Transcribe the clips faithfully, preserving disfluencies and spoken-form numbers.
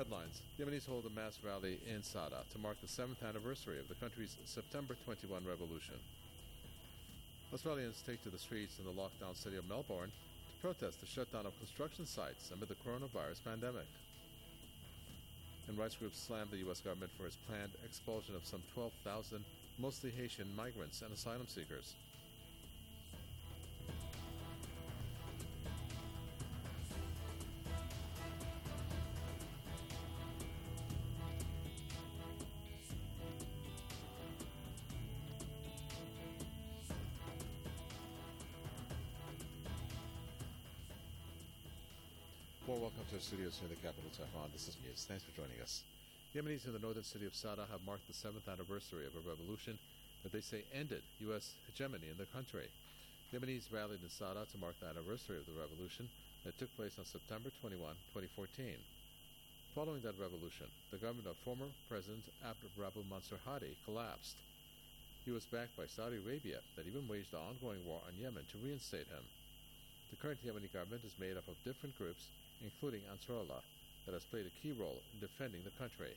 headlines. Yemenis hold a mass rally in Sada to mark the seventh anniversary of the country's September twenty-one revolution. Australians take to the streets in the lockdown city of Melbourne to protest the shutdown of construction sites amid the coronavirus pandemic. And rights groups slammed the U S government for its planned expulsion of some twelve thousand mostly Haitian migrants and asylum seekers. Well, welcome to the studios here in the capital, Tehran. This is News. Thanks for joining us. Yemenis in the northern city of Sada have marked the seventh anniversary of a revolution that they say ended U S hegemony in the country. Yemenis rallied in Sada to mark the anniversary of the revolution that took place on September twenty-first, twenty fourteen. Following that revolution, the government of former President Abd Rabbu Mansur Hadi collapsed. He was backed by Saudi Arabia that even waged the ongoing war on Yemen to reinstate him. The current Yemeni government is made up of different groups, including Ansarullah, that has played a key role in defending the country.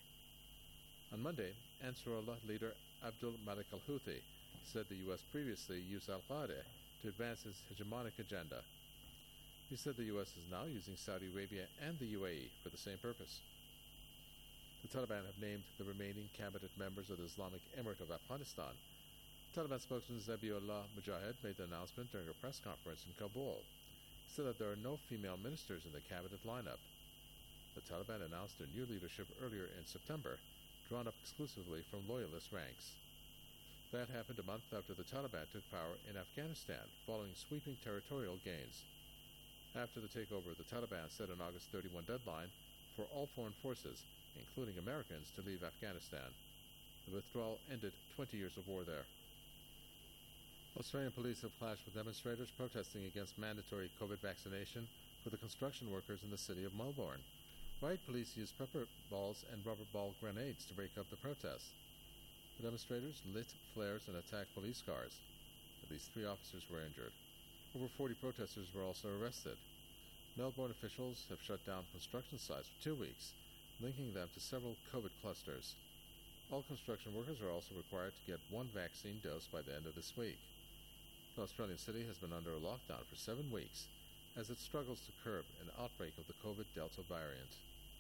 On Monday, Ansarullah leader Abdul Malik al-Houthi said the U S previously used al-Qaeda to advance its hegemonic agenda. He said the U S is now using Saudi Arabia and the U A E for the same purpose. The Taliban have named the remaining cabinet members of the Islamic Emirate of Afghanistan. Taliban spokesman Zabiullah Mujahid made the announcement during a press conference in Kabul. He said that there are no female ministers in the cabinet lineup. The Taliban announced their new leadership earlier in September, drawn up exclusively from loyalist ranks. That happened a month after the Taliban took power in Afghanistan, following sweeping territorial gains. After the takeover, the Taliban set an August thirty-first deadline for all foreign forces, including Americans, to leave Afghanistan. The withdrawal ended twenty years of war there. Australian police have clashed with demonstrators protesting against mandatory COVID vaccination for the construction workers in the city of Melbourne. Riot police used pepper balls and rubber ball grenades to break up the protests. The demonstrators lit flares and attacked police cars. At least three officers were injured. Over forty protesters were also arrested. Melbourne officials have shut down construction sites for two weeks, linking them to several COVID clusters. All construction workers are also required to get one vaccine dose by the end of this week. The Australian city has been under a lockdown for seven weeks as it struggles to curb an outbreak of the COVID Delta variant.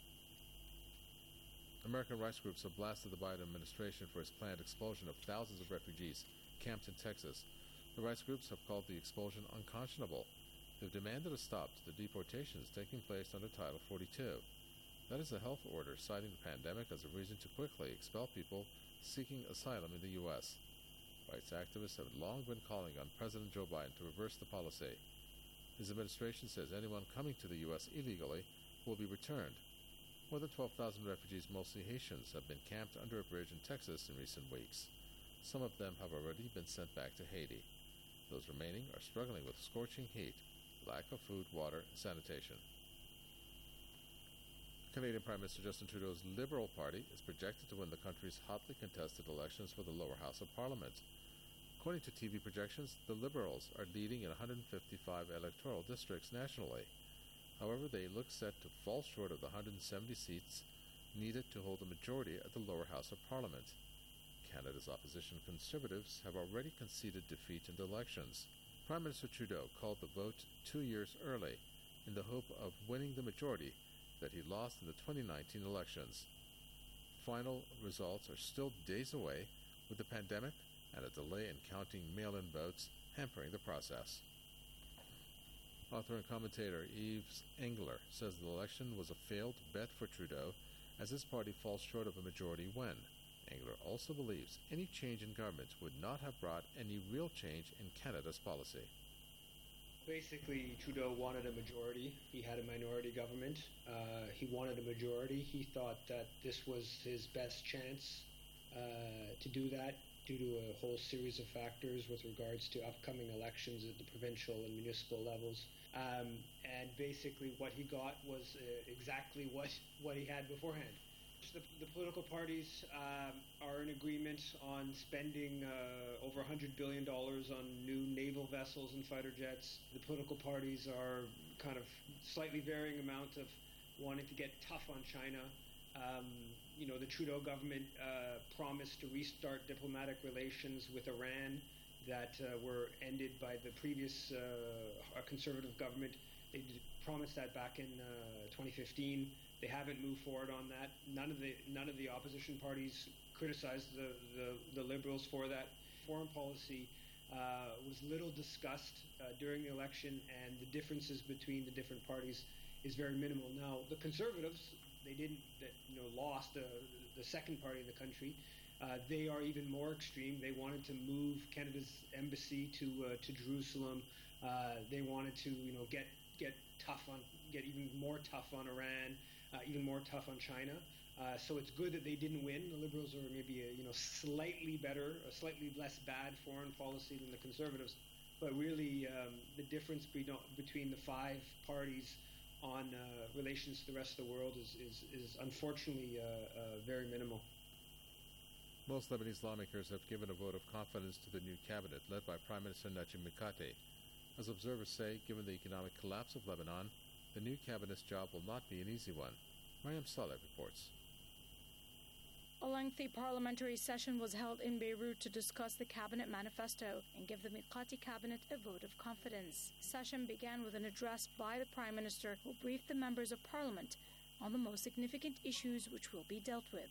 American rights groups have blasted the Biden administration for its planned expulsion of thousands of refugees camped in Texas. The rights groups have called the expulsion unconscionable. They've demanded a stop to the deportations taking place under Title forty-two. That is a health order citing the pandemic as a reason to quickly expel people seeking asylum in the U S Rights activists have long been calling on President Joe Biden to reverse the policy. His administration says anyone coming to the U S illegally will be returned. More than twelve thousand refugees, mostly Haitians, have been camped under a bridge in Texas in recent weeks. Some of them have already been sent back to Haiti. Those remaining are struggling with scorching heat, lack of food, water, and sanitation. Canadian Prime Minister Justin Trudeau's Liberal Party is projected to win the country's hotly contested elections for the lower house of Parliament. According to T V projections, the Liberals are leading in one hundred fifty-five electoral districts nationally. However, they look set to fall short of the one hundred seventy seats needed to hold a majority at the lower house of Parliament. Canada's opposition Conservatives have already conceded defeat in the elections. Prime Minister Trudeau called the vote two years early in the hope of winning the majority that he lost in the twenty nineteen elections. Final results are still days away, with the pandemic and a delay in counting mail-in votes hampering the process. Author and commentator Yves Engler says the election was a failed bet for Trudeau as his party falls short of a majority win. Engler also believes any change in government would not have brought any real change in Canada's policy. Basically, Trudeau wanted a majority. He had a minority government. Uh, he wanted a majority. He thought that this was his best chance uh, to do that due to a whole series of factors with regards to upcoming elections at the provincial and municipal levels. Um, and basically what he got was uh, exactly what, what he had beforehand. The, the political parties um, are in agreement on spending uh, over one hundred billion dollars on new naval vessels and fighter jets. The political parties are kind of slightly varying amount of wanting to get tough on China Um, you know, the Trudeau government uh, promised to restart diplomatic relations with Iran that uh, were ended by the previous uh, conservative government. They did promised that back in uh, twenty fifteen. They haven't moved forward on that. None of the none of the opposition parties criticized the, the, the Liberals for that. Foreign policy uh, was little discussed uh, during the election, and the differences between the different parties is very minimal. Now, the Conservatives, they didn't, you know, lost the, the second party in the country. Uh, they are even more extreme. They wanted to move Canada's embassy to uh, to Jerusalem. Uh, they wanted to, you know, get get tough on, get even more tough on Iran, uh, even more tough on China. Uh, so it's good that they didn't win. The Liberals are maybe a, you know, slightly better, a slightly less bad foreign policy than the Conservatives. But really, um, the difference be between the five parties on uh, relations to the rest of the world is is, is unfortunately uh, uh, very minimal. Most Lebanese lawmakers have given a vote of confidence to the new cabinet, led by Prime Minister Najib Mikati. As observers say, given the economic collapse of Lebanon, the new cabinet's job will not be an easy one. Mariam Saleh reports. A lengthy parliamentary session was held in Beirut to discuss the cabinet manifesto and give the Mikati cabinet a vote of confidence. The session began with an address by the Prime Minister, who briefed the members of parliament on the most significant issues which will be dealt with.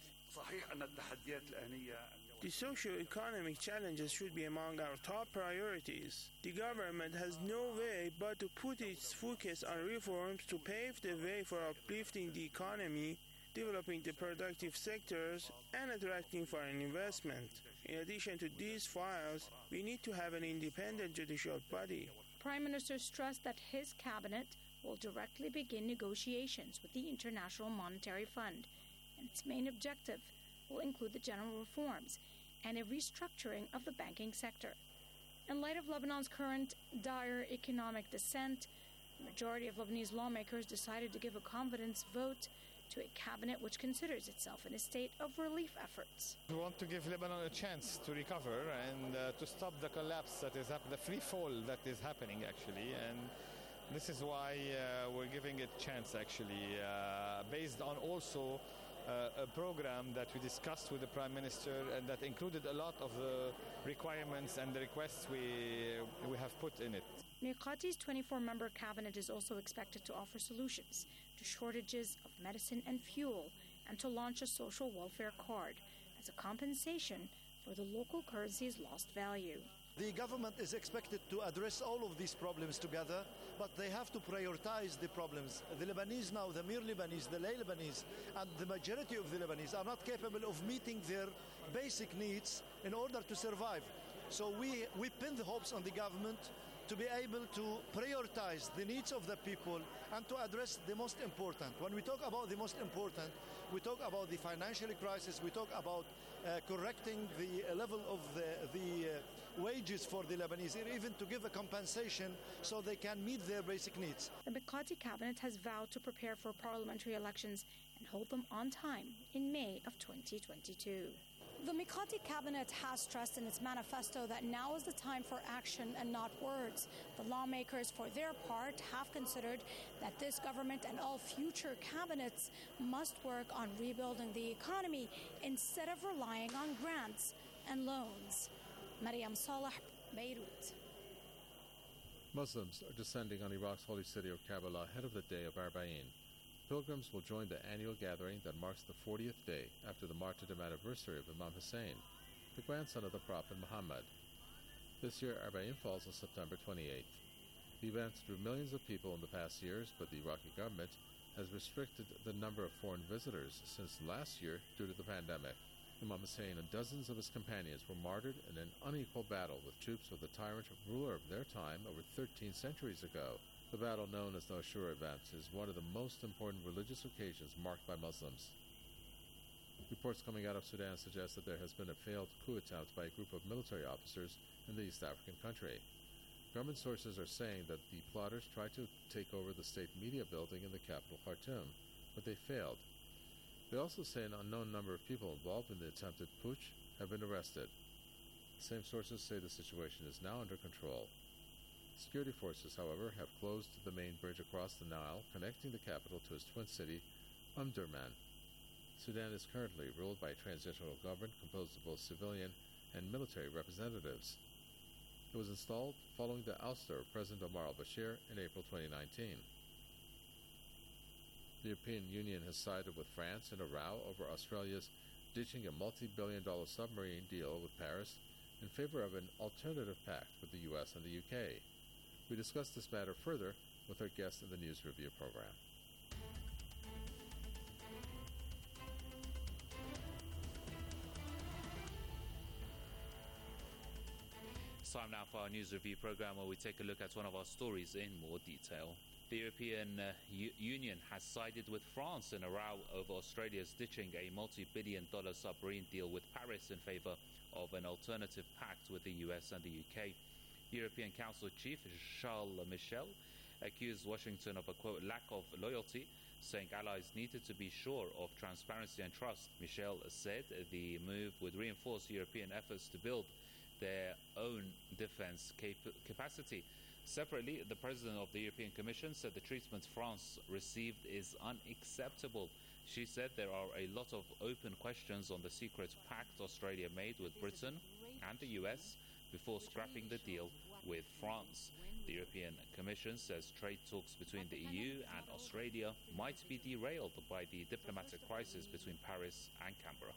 The socio-economic challenges should be among our top priorities. The government has no way but to put its focus on reforms to pave the way for uplifting the economy, developing the productive sectors, and attracting foreign investment. In addition to these files, we need to have an independent judicial body. Prime Minister stressed that his cabinet will directly begin negotiations with the International Monetary Fund, and its main objective will include the general reforms and a restructuring of the banking sector. In light of Lebanon's current dire economic descent, the majority of Lebanese lawmakers decided to give a confidence vote to a cabinet which considers itself in a state of relief efforts. We want to give Lebanon a chance to recover and uh, to stop the collapse that is happening, the free fall that is happening actually, and this is why uh, we're giving it a chance actually, uh, based on also Uh, a program that we discussed with the Prime Minister and that included a lot of the requirements and the requests we we have put in it. Mikati's twenty-four member cabinet is also expected to offer solutions to shortages of medicine and fuel and to launch a social welfare card as a compensation for the local currency's lost value. The government is expected to address all of these problems together, but they have to prioritize the problems. The Lebanese now, the Mir Lebanese, the lay Lebanese, and the majority of the Lebanese are not capable of meeting their basic needs in order to survive. So we, we pin the hopes on the government to be able to prioritize the needs of the people and to address the most important. When we talk about the most important, we talk about the financial crisis, we talk about uh, correcting the uh, level of the, the uh, wages for the Lebanese, even to give a compensation so they can meet their basic needs. The Mikati cabinet has vowed to prepare for parliamentary elections and hold them on time in May of twenty twenty-two. The Mikati cabinet has stressed in its manifesto that now is the time for action and not words. The lawmakers, for their part, have considered that this government and all future cabinets must work on rebuilding the economy instead of relying on grants and loans. Mariam Saleh, Beirut. Muslims are descending on Iraq's holy city of Karbala ahead of the day of Arba'in. Pilgrims will join the annual gathering that marks the fortieth day after the martyrdom anniversary of Imam Hussein, the grandson of the Prophet Muhammad. This year, Arba'in falls on September twenty-eighth. The event drew millions of people in the past years, but the Iraqi government has restricted the number of foreign visitors since last year due to the pandemic. Imam Hussein and dozens of his companions were martyred in an unequal battle with troops of the tyrant ruler of their time over thirteen centuries ago. The battle known as the Ashura event is one of the most important religious occasions marked by Muslims. Reports coming out of Sudan suggest that there has been a failed coup attempt by a group of military officers in the East African country. Government sources are saying that the plotters tried to take over the state media building in the capital Khartoum, but they failed. They also say an unknown number of people involved in the attempted putsch have been arrested. The same sources say the situation is now under control. Security forces, however, have closed the main bridge across the Nile, connecting the capital to its twin city, Omdurman. Sudan is currently ruled by a transitional government composed of both civilian and military representatives. It was installed following the ouster of President Omar al-Bashir in April twenty nineteen. The European Union has sided with France in a row over Australia's ditching a multi-billion dollar submarine deal with Paris in favor of an alternative pact with the U S and the U K. We discussed this matter further with our guest in the News Review program. It's time now for our News Review program, where we take a look at one of our stories in more detail. The European uh, U- Union has sided with France in a row over Australia's ditching a multi-billion dollar submarine deal with Paris in favour of an alternative pact with the U S and the U K. European Council Chief Charles Michel accused Washington of a, quote, lack of loyalty, saying allies needed to be sure of transparency and trust. Michel said the move would reinforce European efforts to build their own defence cap- capacity. Separately, the President of the European Commission said the treatment France received is unacceptable. She said there are a lot of open questions on the secret pact Australia made with Britain and the U S before scrapping the deal with France. The European Commission says trade talks between the E U and Australia might be derailed by the diplomatic crisis between Paris and Canberra.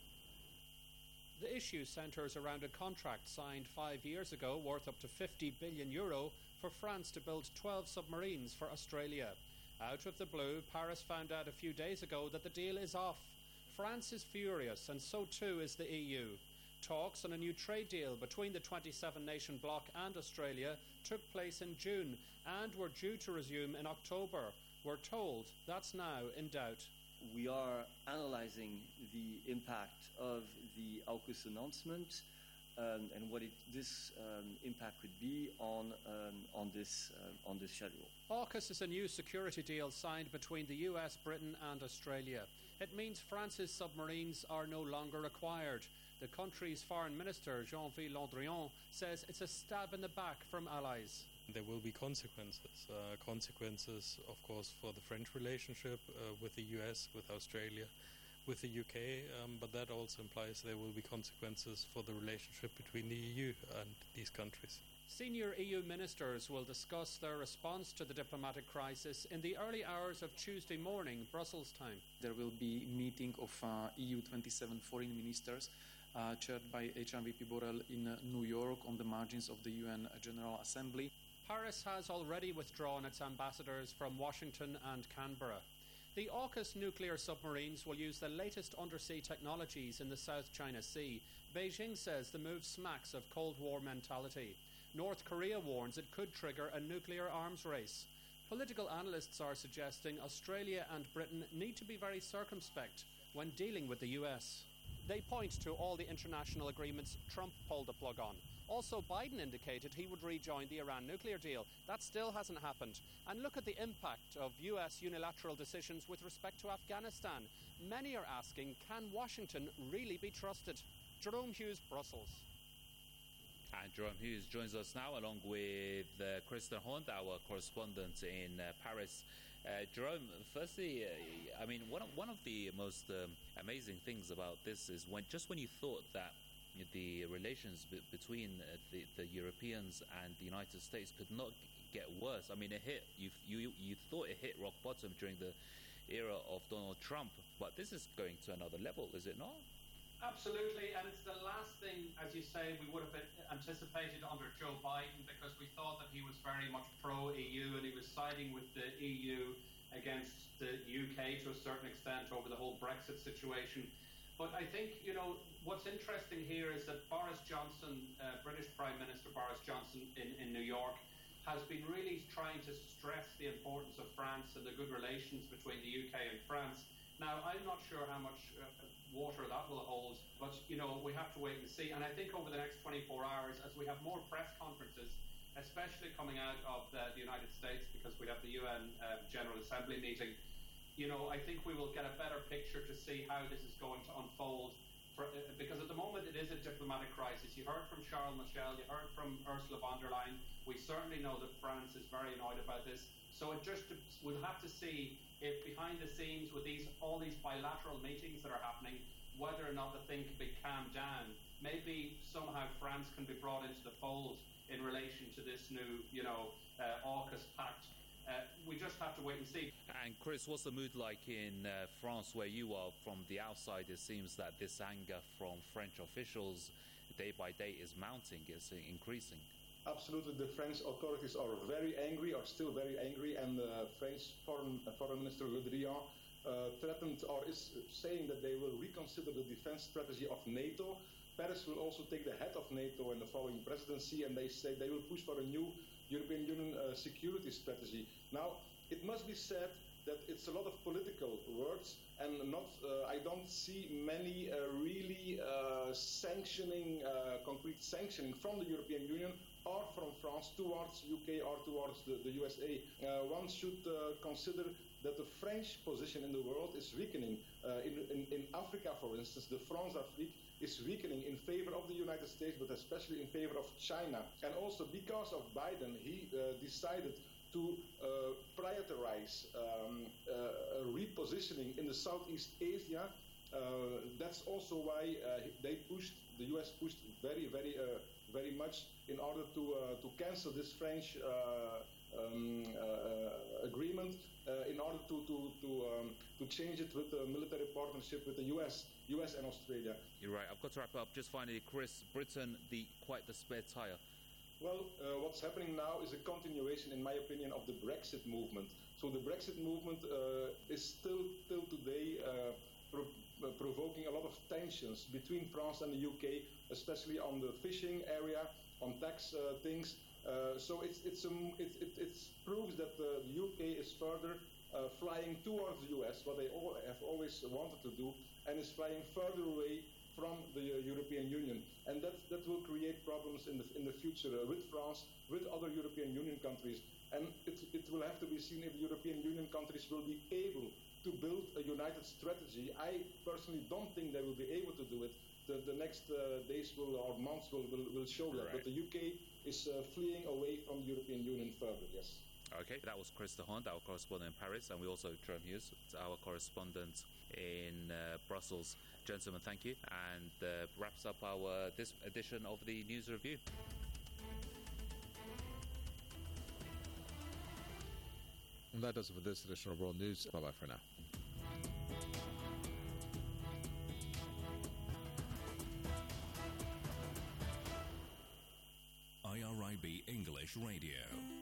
The issue centres around a contract signed five years ago worth up to fifty billion euro for France to build twelve submarines for Australia. Out of the blue, Paris found out a few days ago that the deal is off. France is furious, and so too is the E U. Talks on a new trade deal between the twenty-seven nation bloc and Australia took place in June and were due to resume in October. We're told that's now in doubt. We are analysing the impact of the AUKUS announcement um, and what it, this um, impact could be on um, on this uh, on this schedule. AUKUS is a new security deal signed between the U S, Britain and Australia. It means France's submarines are no longer required. The country's foreign minister, Jean-Yves Le Drian, says it's a stab in the back from allies. There will be consequences. Uh, consequences, of course, for the French relationship uh, with the U S, with Australia, with the U K, um, but that also implies there will be consequences for the relationship between the E U and these countries. Senior E U ministers will discuss their response to the diplomatic crisis in the early hours of Tuesday morning, Brussels time. There will be a meeting of uh, E U twenty-seven foreign ministers uh, chaired by H M V P Borrell in uh, New York on the margins of the U N General Assembly. Paris has already withdrawn its ambassadors from Washington and Canberra. The AUKUS nuclear submarines will use the latest undersea technologies in the South China Sea. Beijing says the move smacks of Cold War mentality. North Korea warns it could trigger a nuclear arms race. Political analysts are suggesting Australia and Britain need to be very circumspect when dealing with the U S. They point to all the international agreements Trump pulled the plug on. Also, Biden indicated he would rejoin the Iran nuclear deal. That still hasn't happened. And look at the impact of U S unilateral decisions with respect to Afghanistan. Many are asking, can Washington really be trusted? Jerome Hughes, Brussels. And Jerome Hughes joins us now, along with uh, Kristen Hond, our correspondent in uh, Paris. Uh, Jerome, firstly, uh, I mean, one of, one of the most um, amazing things about this is when just when you thought that the relations b- between uh, the, the Europeans and the United States could not get worse. I mean, it hit you. You you thought it hit rock bottom during the era of Donald Trump, but this is going to another level, is it not? Absolutely, and it's the last thing, as you say, we would have been anticipated under Joe Biden, because we thought that he was very much pro-E U and he was siding with the E U against the U K to a certain extent over the whole Brexit situation. But I think, you know, what's interesting here is that Boris Johnson, uh, British Prime Minister Boris Johnson in, in New York, has been really trying to stress the importance of France and the good relations between the U K and France. Now, I'm not sure how much uh, water that will hold, but, you know, we have to wait and see. And I think over the next twenty-four hours, as we have more press conferences, especially coming out of the, the United States, because we have the U N uh, General Assembly meeting, you know, I think we will get a better picture to see how this is going to unfold. For, uh, because at the moment it is a diplomatic crisis. You heard from Charles Michel, you heard from Ursula von der Leyen. We certainly know that France is very annoyed about this. So it just we'll have to see if behind the scenes with these all these bilateral meetings that are happening, whether or not the thing can be calmed down, maybe somehow France can be brought into the fold in relation to this new, you know, uh, AUKUS pact. Uh, we just have to wait and see. And Chris, what's the mood like in uh, France where you are? From the outside, it seems that this anger from French officials day by day is mounting, is increasing. Absolutely, the French authorities are very angry, are still very angry, and uh, French Foreign, uh, Foreign Minister Le Drian uh, threatened or is saying that they will reconsider the defense strategy of NATO. Paris will also take the head of NATO in the following presidency, and they say they will push for a new European Union uh, security strategy. Now, it must be said that it's a lot of political words, and not. Uh, I don't see many uh, really uh, sanctioning, uh, concrete sanctioning from the European Union or from France towards U K or towards the, the U S A. Uh, one should uh, consider that the French position in the world is weakening. Uh, in, in, in Africa, for instance, the France Afrique is weakening in favor of the United States, but especially in favor of China. And also because of Biden, he uh, decided to uh, prioritize um, uh, a repositioning in the Southeast Asia. Uh, that's also why uh, they pushed, the U S pushed very, very, uh, very much in order to uh, to cancel this French uh, um, uh, agreement, uh, in order to to to, um, to change it with a military partnership with the U S, U S and Australia. You're right. I've got to wrap up. Just finally, Chris, Britain, the quite the spare tire. Well, uh, what's happening now is a continuation, in my opinion, of the Brexit movement. So the Brexit movement uh, is still, till today, uh, pro- uh, provoking a lot of tensions between France and the U K, especially on the fishing area, on tax uh, things. Uh, so it's it's um, it, it it's proves that uh, the U K is further uh, flying towards the U S, what they all have always wanted to do, and is flying further away from the uh, European Union, and that that will create problems in the in the future uh, with France, with other European Union countries, and it it will have to be seen if the European Union countries will be able to build a united strategy. I personally don't think they will be able to do it. The, the next uh, days will or months will will, will show that. Right. But the U K is uh, fleeing away from the European Union further. Yes. Okay, that was Chris de Hond, our correspondent in Paris, and we also Jerome Hughes, our correspondent in uh, Brussels. Gentlemen, thank you, and uh, wraps up our this edition of the News Review. And that does it for this edition of World News. Bye-bye for now. I R I B English Radio.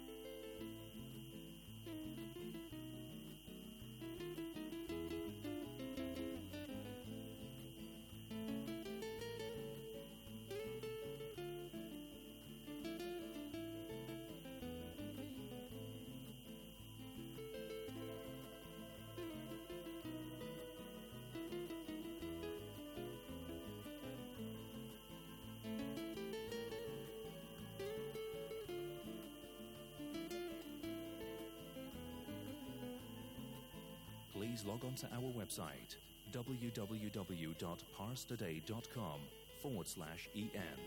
Please log on to our website, www.parstoday.com forward slash EN.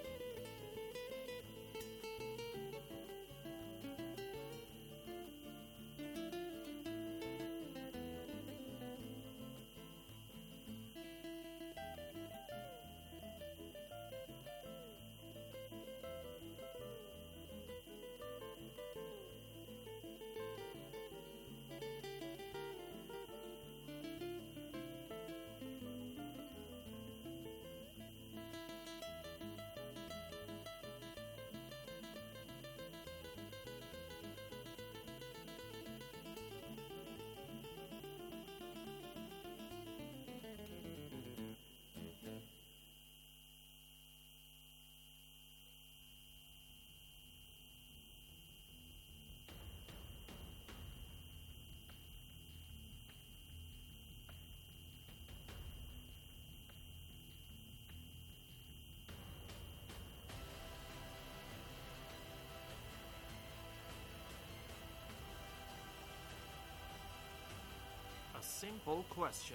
A simple question.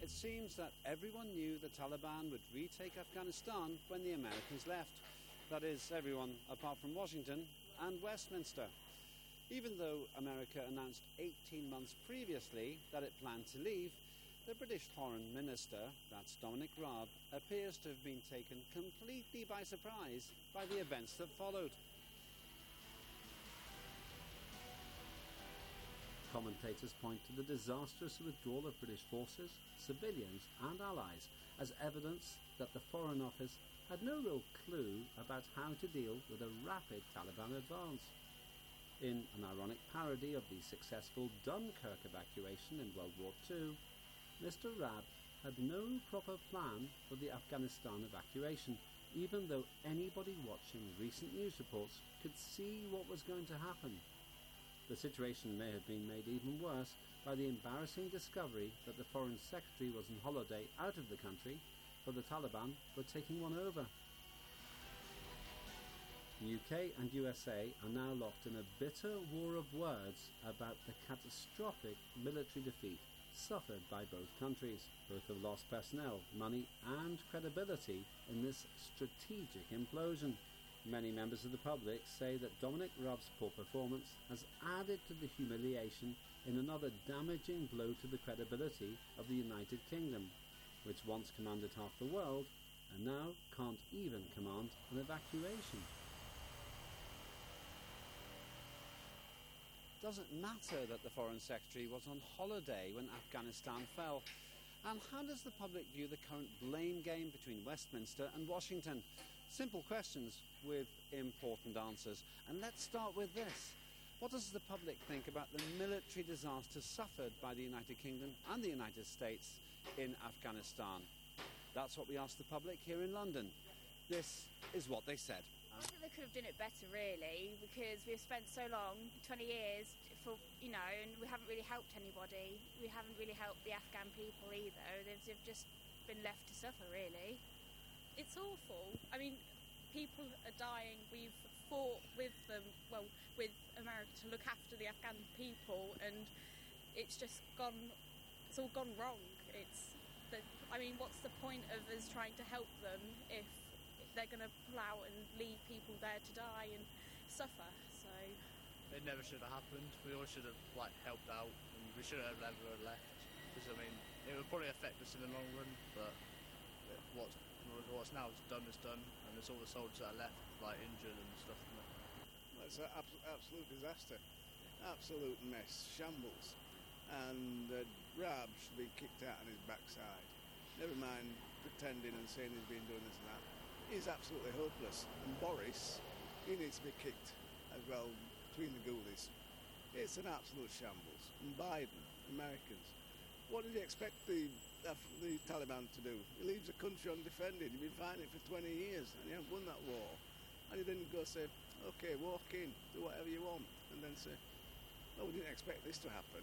It seems that everyone knew the Taliban would retake Afghanistan when the Americans left. That is, everyone apart from Washington and Westminster. Even though America announced eighteen months previously that it planned to leave, the British Foreign Minister, that's Dominic Raab, appears to have been taken completely by surprise by the events that followed. Commentators point to the disastrous withdrawal of British forces, civilians and allies as evidence that the Foreign Office had no real clue about how to deal with a rapid Taliban advance. In an ironic parody of the successful Dunkirk evacuation in World War Two, Mister Raab had no proper plan for the Afghanistan evacuation, even though anybody watching recent news reports could see what was going to happen. The situation may have been made even worse by the embarrassing discovery that the Foreign Secretary was on holiday out of the country, for the Taliban were taking one over. The U K and U S A are now locked in a bitter war of words about the catastrophic military defeat suffered by both countries. Both have lost personnel, money and credibility in this strategic implosion. Many members of the public say that Dominic Raab's poor performance has added to the humiliation in another damaging blow to the credibility of the United Kingdom, which once commanded half the world and now can't even command an evacuation. Doesn't matter that the Foreign Secretary was on holiday when Afghanistan fell. And how does the public view the current blame game between Westminster and Washington? Simple questions with important answers. And let's start with this. What does the public think about the military disaster suffered by the United Kingdom and the United States in Afghanistan? That's what we asked the public here in London. This is what they said. I think they could have done it better, really, because we've spent so long, twenty years, for you know, and we haven't really helped anybody. We haven't really helped the Afghan people either. They've, they've just been left to suffer, really. It's awful. I mean, people are dying. We've fought with them, well, with America to look after the Afghan people, and it's just gone. It's all gone wrong. It's. The, I mean, what's the point of us trying to help them if? They're going to pull out and leave people there to die and suffer, so... It never should have happened. We all should have, like, helped out, and we should have never left. Because, I mean, it would probably affect us in the long run, but what's, what's now done is done, and there's all the soldiers that are left, like, injured and stuff. Well, it's an ab- absolute disaster. Absolute mess. Shambles. And uh, Raab should be kicked out on his backside. Never mind pretending and saying he's been doing this and that. He's absolutely hopeless. And Boris, he needs to be kicked as well between the goalies. It's an absolute shambles. And Biden, Americans, what did he expect the uh, the Taliban to do? He leaves the country undefended. You've been fighting it for twenty years and you haven't won that war. And he then go say, okay, walk in, do whatever you want. And then say, oh, we didn't expect this to happen.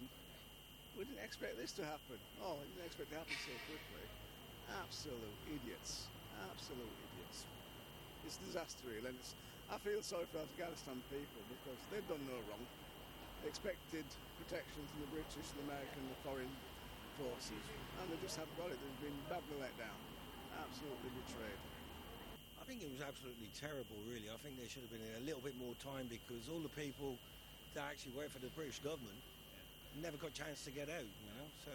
We didn't expect this to happen. Oh, we didn't expect it to happen so quickly. Absolute idiots. Absolute idiots. It's a disaster, really. And it's, I feel sorry for Afghanistan people because they've done no wrong. They expected protection from the British, the American, the foreign forces, and they just haven't got it. They've been badly let down. Absolutely betrayed. I think it was absolutely terrible, really. I think there should have been a little bit more time because all the people that actually work for the British government never got a chance to get out, you know. So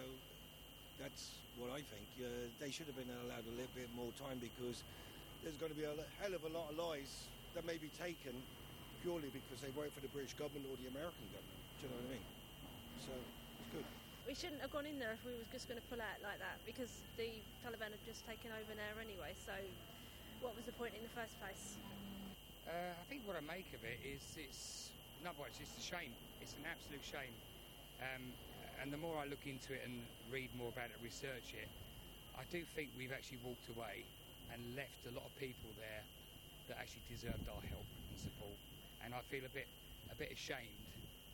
that's what I think. Uh, they should have been allowed a little bit more time because there's going to be a hell of a lot of lives that may be taken purely because they work for the British government or the American government. Do you know what I mean? So it's good. We shouldn't have gone in there if we was just going to pull out like that because the Taliban have just taken over there anyway. So what was the point in the first place? Uh, I think what I make of it is it's no, well, it's just a shame. It's an absolute shame. Um, And the more I look into it and read more about it, research it, I do think we've actually walked away and left a lot of people there that actually deserved our help and support. And I feel a bit, a bit ashamed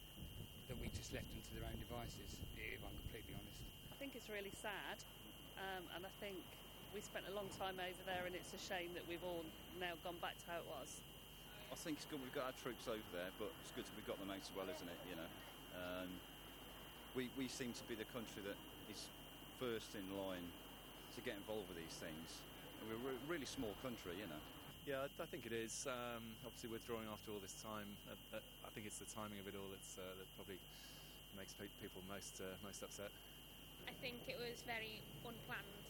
that we just left them to their own devices, if I'm completely honest. I think it's really sad, um, and I think we spent a long time over there, and it's a shame that we've all now gone back to how it was. I think it's good we've got our troops over there, but it's good that we've got them out as well, isn't it? You know. Um, We, we seem to be the country that is first in line to get involved with these things. We're a really small country, you know. Yeah, I, I think it is. Um, obviously, withdrawing after all this time, uh, uh, I think it's the timing of it all that's, uh, that probably makes pe- people most uh, most upset. I think it was very unplanned.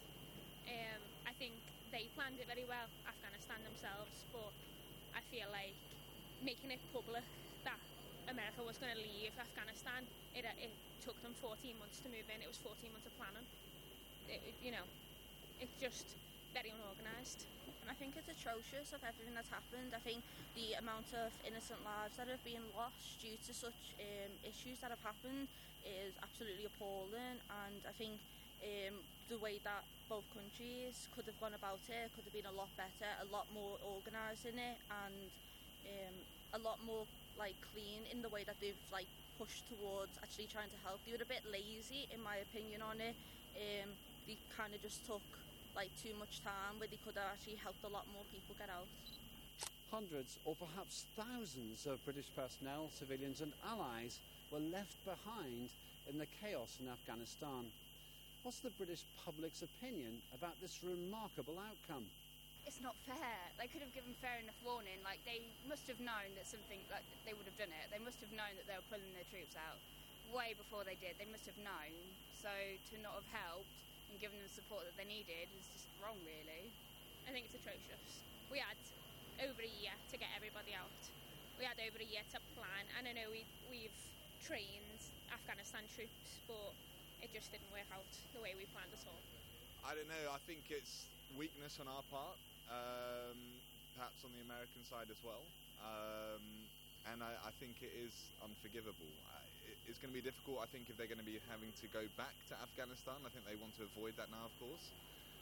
Um, I think they planned it very well, Afghanistan themselves, but I feel like making it public that America was going to leave Afghanistan, it, it took them fourteen months to move in. It was fourteen months of planning. It, it, you know, it's just very unorganised. I think it's atrocious of everything that's happened. I think the amount of innocent lives that have been lost due to such um, issues that have happened is absolutely appalling, and I think um, the way that both countries could have gone about it could have been a lot better, a lot more organised in it, and um, a lot more like clean in the way that they've like pushed towards actually trying to help. They were a bit lazy, in my opinion, on it. Um, they kind of just took like too much time where they could have actually helped a lot more people get out. Hundreds or perhaps thousands of British personnel, civilians and allies were left behind in the chaos in Afghanistan. What's the British public's opinion about this remarkable outcome? It's not fair. They could have given fair enough warning. Like, they must have known that something, like, they would have done it. They must have known that they were pulling their troops out way before they did. They must have known. So to not have helped and given them the support that they needed is just wrong, really. I think it's atrocious. We had over a year to get everybody out. We had over a year to plan, and I know we, we've trained Afghanistan troops, but it just didn't work out the way we planned at all. I don't know, I think it's weakness on our part, um, perhaps on the American side as well, um, and I, I think it is unforgivable. I, It's going to be difficult, I think, if they're going to be having to go back to Afghanistan. I think they want to avoid that now, of course.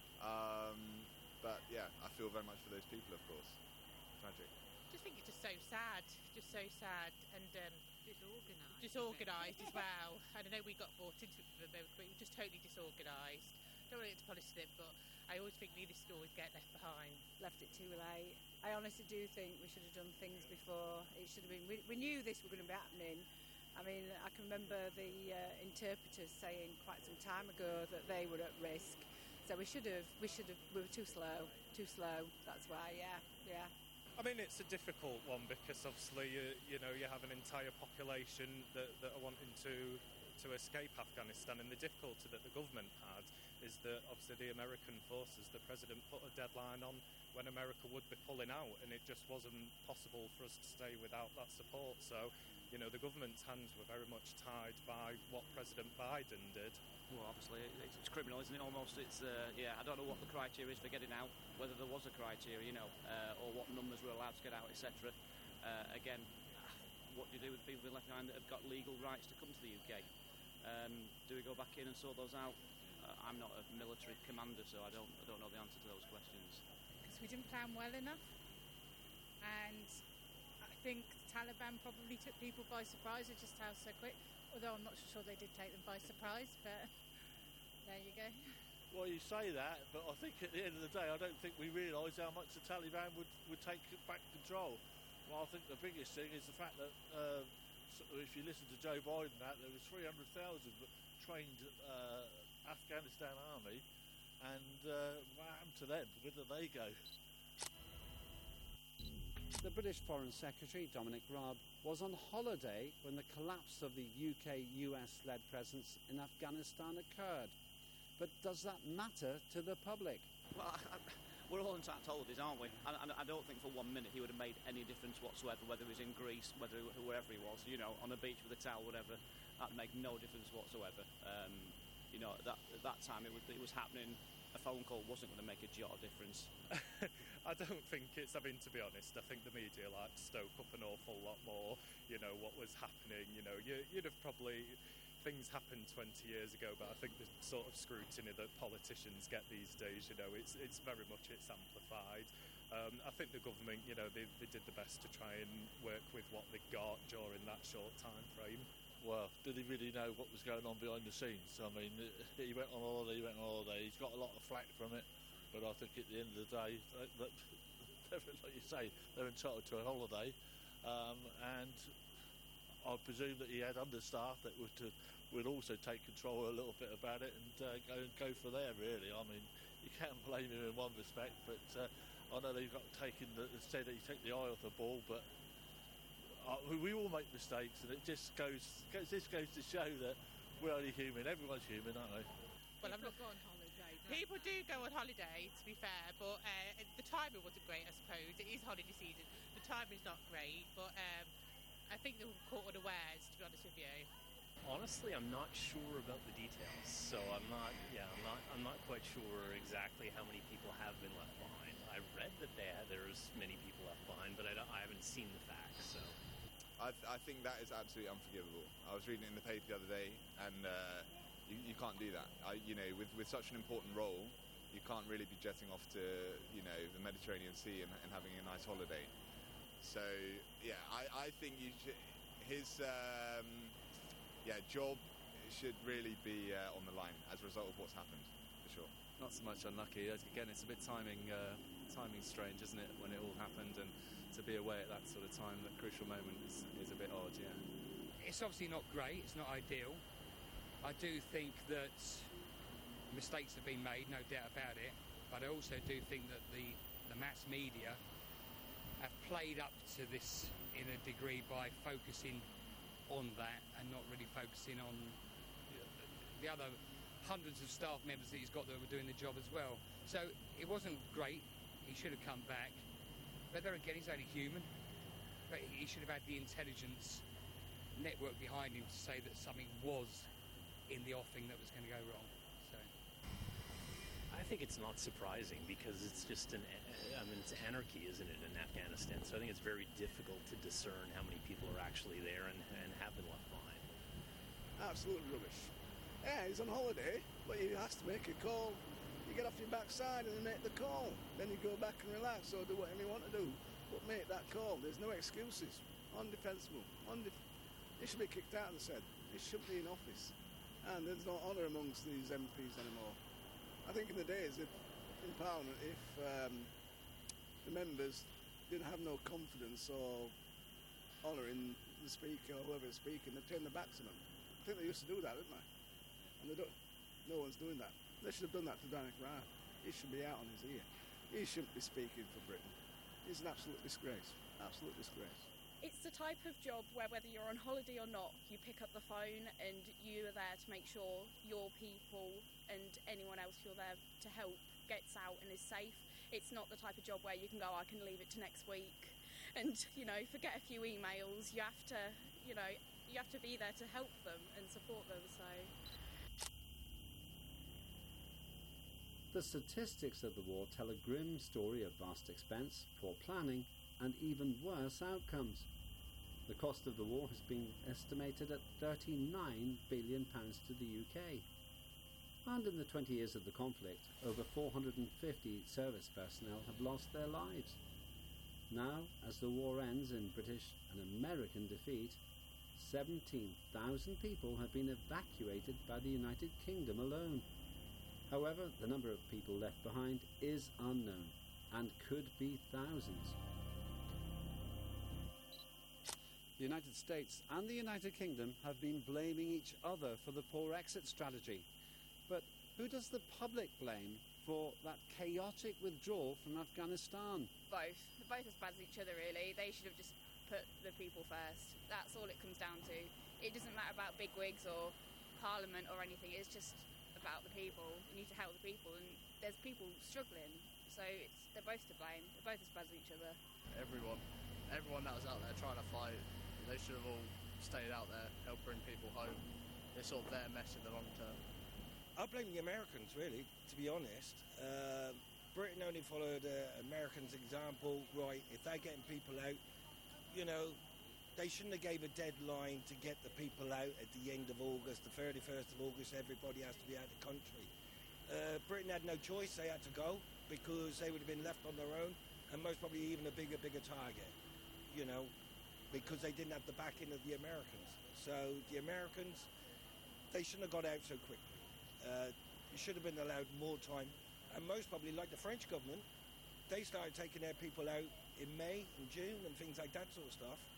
Um, but, yeah, I feel very much for those people, of course. Tragic. I just think it's just so sad, just so sad, and um, disorganised. Disorganised as well. I don't know, we got brought into it for a moment, but we were just totally disorganised. Don't want to get to polish them, but I always think these stories get left behind. Left it too late. I honestly do think we should have done things before. It should have been. We, we knew this was going to be happening. I mean, I can remember the uh, interpreters saying quite some time ago that they were at risk. So we should have, we should have, we were too slow, too slow. That's why, yeah, yeah. I mean, it's a difficult one because obviously, you, you know, you have an entire population that, that are wanting to to escape Afghanistan, and the difficulty that the government had is that obviously the American forces, the president put a deadline on when America would be pulling out, and it just wasn't possible for us to stay without that support. So, you know, the government's hands were very much tied by what President Biden did. Well, obviously, it's, it's criminal, isn't it, almost? It's, uh, yeah, I don't know what the criteria is for getting out, whether there was a criteria, you know, uh, or what numbers were allowed to get out, et cetera. Uh, again, what do you do with people being left behind that have got legal rights to come to the U K? Um, do we go back in and sort those out? Uh, I'm not a military commander, so I don't, I don't know the answer to those questions. Because we didn't plan well enough, and I think the Taliban probably took people by surprise. It just how so quick. Although I'm not sure they did take them by surprise, but there you go. Well, you say that, but I think at the end of the day, I don't think we realise how much the Taliban would, would take back control. Well, I think the biggest thing is the fact that uh, if you listen to Joe Biden, that there was three hundred thousand trained uh, Afghanistan army, and uh, what happened to them? Where did they go? The British Foreign Secretary, Dominic Raab, was on holiday when the collapse of the U K U S-led presence in Afghanistan occurred. But does that matter to the public? Well, I, I, we're all on tapped holidays, aren't we? And, and I don't think for one minute he would have made any difference whatsoever, whether he was in Greece, whether wherever he was, you know, on a beach with a towel, whatever. That made no difference whatsoever. Um, you know, that, at that time it was, it was happening. A phone call wasn't going to make a jot of difference. I don't think it's, I mean, to be honest, I think the media like to stoke up an awful lot more, you know, what was happening. You know, you, you'd have probably, things happened twenty years ago, but I think the sort of scrutiny that politicians get these days, you know, it's it's very much, it's amplified. Um, I think the government, you know, they, they did the best to try and work with what they got during that short time frame. Well, did he really know what was going on behind the scenes? I mean, he went on holiday, he went on holiday, he's got a lot of flack from it, but I think at the end of the day, that, that, like you say, they're entitled to a holiday, um, and I presume that he had understaff that would uh, would also take control a little bit about it and uh, go and go for there. Really, I mean, you can't blame him in one respect, but uh, I know they've got taken the, said that he took the eye off the ball, but uh, we, we all make mistakes, and it just goes. This goes to show that we're only human. Everyone's human, aren't they? Well, I'm not going on holiday. People do go on holiday, to be fair, but uh, the timing wasn't great, I suppose. It is holiday season. The timing's not great, but um, I think they were caught unawares, to be honest with you. Honestly, I'm not sure about the details, so I'm not. Yeah, I'm not. I'm not quite sure exactly how many people have been left behind. I read that they had, there's many people left behind, but I, don't, I haven't seen the facts. So, I, th- I think that is absolutely unforgivable. I was reading it in the paper the other day, and uh, you, you can't do that. I, you know, with with such an important role, you can't really be jetting off to you know the Mediterranean Sea and, and having a nice holiday. So yeah, I, I think you should, his. Um, Yeah, job should really be uh, on the line as a result of what's happened, for sure. Not so much unlucky. Again, it's a bit timing, uh, timing strange, isn't it, when it all happened, and to be away at that sort of time, that crucial moment, is, is a bit odd. Yeah. It's obviously not great. It's not ideal. I do think that mistakes have been made, no doubt about it. But I also do think that the the mass media have played up to this in a degree by focusing on that and not really focusing on the other hundreds of staff members that he's got that were doing the job as well. So it wasn't great. He should have come back. But there again, he's only human. But he should have had the intelligence network behind him to say that something was in the offing that was going to go wrong. So I think it's not surprising because it's just an, I mean, it's anarchy, isn't it, in Afghanistan? So I think it's very difficult to discern how many people are actually there and, and have been left behind. Absolute rubbish. Yeah, he's on holiday, but he has to make a call. You get off your backside and then make the call. Then you go back and relax or do whatever you want to do. But make that call. There's no excuses. Undefensible. Undef- they should be kicked out, they said. They shouldn't be in office. And there's no honour amongst these M Ps anymore. I think in the days if, in Parliament, if um, the members didn't have no confidence or honour in the speaker or whoever is speaking, they'd turn their backs on them. I think they used to do that, didn't they? And they don't, no one's doing that. They should have done that to Dominic Raab. He should be out on his ear. He shouldn't be speaking for Britain. He's an absolute disgrace. Absolute disgrace. It's the type of job where whether you're on holiday or not, you pick up the phone and you are there to make sure your people and anyone else you're there to help gets out and is safe. It's not the type of job where you can go, I can leave it to next week and, you know, forget a few emails. You have to, you know, you have to be there to help them and support them, so... The statistics of the war tell a grim story of vast expense, poor planning, and even worse outcomes. The cost of the war has been estimated at thirty-nine billion pounds to the U K. And in the twenty years of the conflict, over four hundred fifty service personnel have lost their lives. Now, as the war ends in British and American defeat, seventeen thousand people have been evacuated by the United Kingdom alone. However, the number of people left behind is unknown and could be thousands. The United States and the United Kingdom have been blaming each other for the poor exit strategy. But who does the public blame for that chaotic withdrawal from Afghanistan? Both. They're both as bad as each other, really. They should have just put the people first. That's all it comes down to. It doesn't matter about bigwigs or Parliament or anything. It's just about the people. You need to help the people, and there's people struggling. So it's, they're both to blame. They're both as bad as each other. Everyone. Everyone that was out there trying to fight, they should have all stayed out there, helped bring people home. It's sort of their mess in the long term. I blame the Americans, really, to be honest. Uh, Britain only followed uh, Americans' example. Right, if they're getting people out, you know, they shouldn't have gave a deadline to get the people out at the end of August. The thirty-first of August, everybody has to be out of the country. Uh, Britain had no choice. They had to go because they would have been left on their own, and most probably even a bigger, bigger target, you know, because they didn't have the backing of the Americans. So the Americans, they shouldn't have got out so quickly. Uh, it should have been allowed more time. And most probably, like the French government, they started taking their people out in May and June and things like that sort of stuff.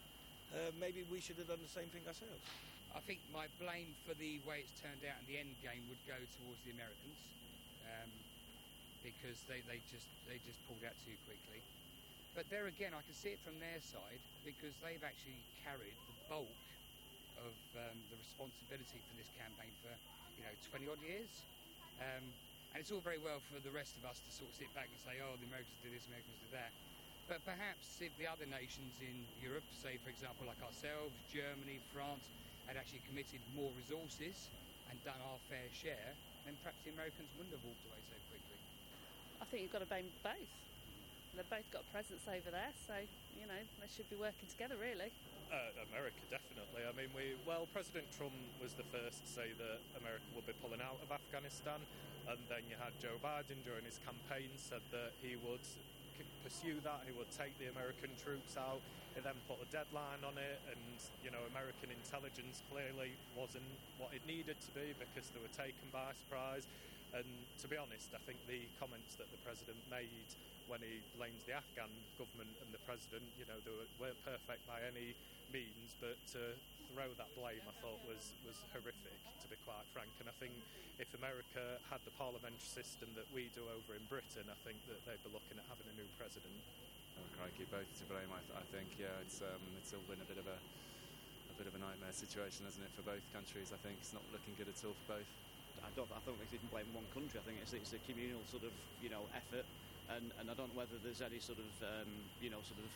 uh, maybe we should have done the same thing ourselves. I think my blame for the way it's turned out in the end game would go towards the Americans, um, because they, they just they just pulled out too quickly. But there again, I can see it from their side, because they've actually carried the bulk of um, the responsibility for this campaign for, you know, twenty odd years. Um, and it's all very well for the rest of us to sort of sit back and say, oh, the Americans did this, Americans did that. But perhaps if the other nations in Europe, say for example like ourselves, Germany, France, had actually committed more resources and done our fair share, then perhaps the Americans wouldn't have walked away so quickly. I think you've got to blame both. They've both got a presence over there, so, you know, they should be working together, really. Uh, America, definitely. I mean, we well, President Trump was the first to say that America would be pulling out of Afghanistan, and then you had Joe Biden during his campaign said that he would pursue that, he would take the American troops out. He then put a deadline on it, and, you know, American intelligence clearly wasn't what it needed to be because they were taken by surprise. And to be honest, I think the comments that the president made when he blames the Afghan government and the president, you know, they weren't perfect by any means, but to throw that blame, I thought, was, was horrific, to be quite frank. And I think if America had the parliamentary system that we do over in Britain, I think that they'd be looking at having a new president. Oh, crikey, both to blame, I, th- I think. Yeah, it's um, it's all been a bit of a a bit of a nightmare situation, hasn't it, for both countries? I think it's not looking good at all for both. I don't. I don't think it's even blaming one country. I think it's it's a communal sort of, you know, effort, and, and I don't know whether there's any sort of um, you know sort of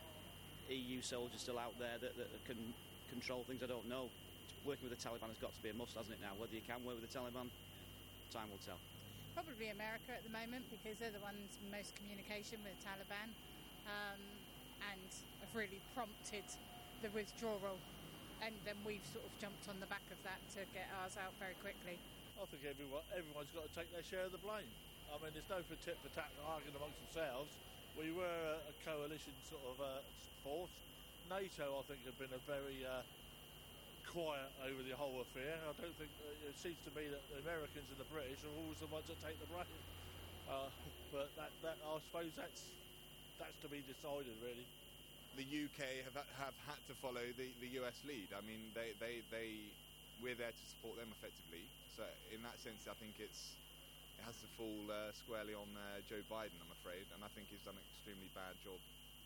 E U soldiers still out there that, that can control things. I don't know. Working with the Taliban has got to be a must, hasn't it? Now, whether you can work with the Taliban, time will tell. Probably America at the moment, because they're the ones with most communication with the Taliban, um, and have really prompted the withdrawal. And then we've sort of jumped on the back of that to get ours out very quickly. I think everyone, everyone's got to take their share of the blame. I mean, there's no for tit for tat arguing amongst themselves. We were a, a coalition sort of uh, force. NATO, I think, have been a very uh, quiet over the whole affair. I don't think uh, it seems to me that the Americans and the British are always the ones that take the blame. Uh, but that, that, I suppose that's that's to be decided, really. The U K have have had to follow the, the U S lead. I mean, they, they, they we're there to support them effectively. So in that sense, I think it's it has to fall uh, squarely on uh, Joe Biden, I'm afraid, and I think he's done an extremely bad job.